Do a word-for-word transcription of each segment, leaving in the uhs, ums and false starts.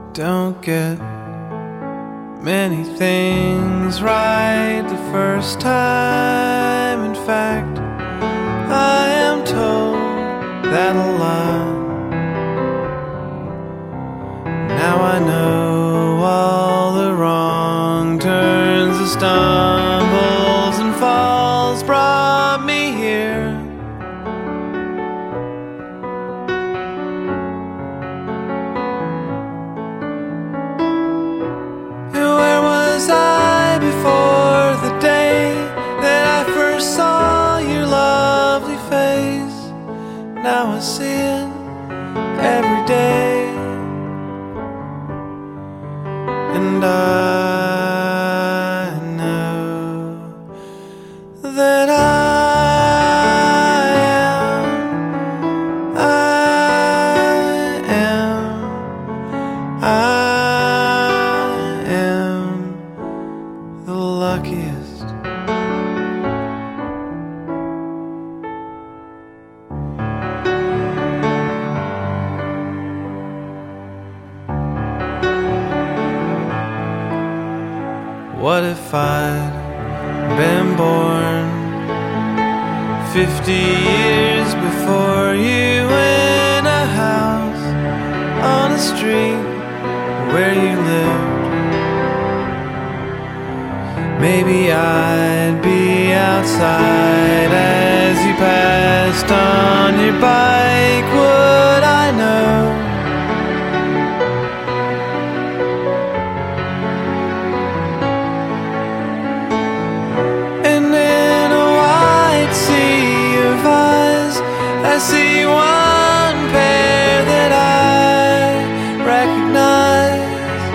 Don't get many things right the first time. In fact, I am told that a lot. Now I know all the wrong turns, the stumbles and falls brought me here. Where was I before the day that I first saw your lovely face? Now I see it every day, and I know that I am, I am, I am the luckiest. What if I'd been born fifty years before you, in a house on a street where you lived? Maybe I'd be outside as you passed on your bike. Would I know? I see one pair that I recognize,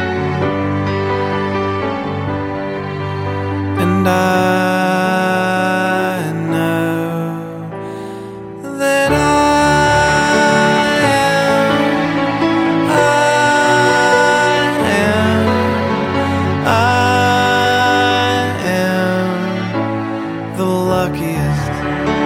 and I know that I am, I am, I am the luckiest.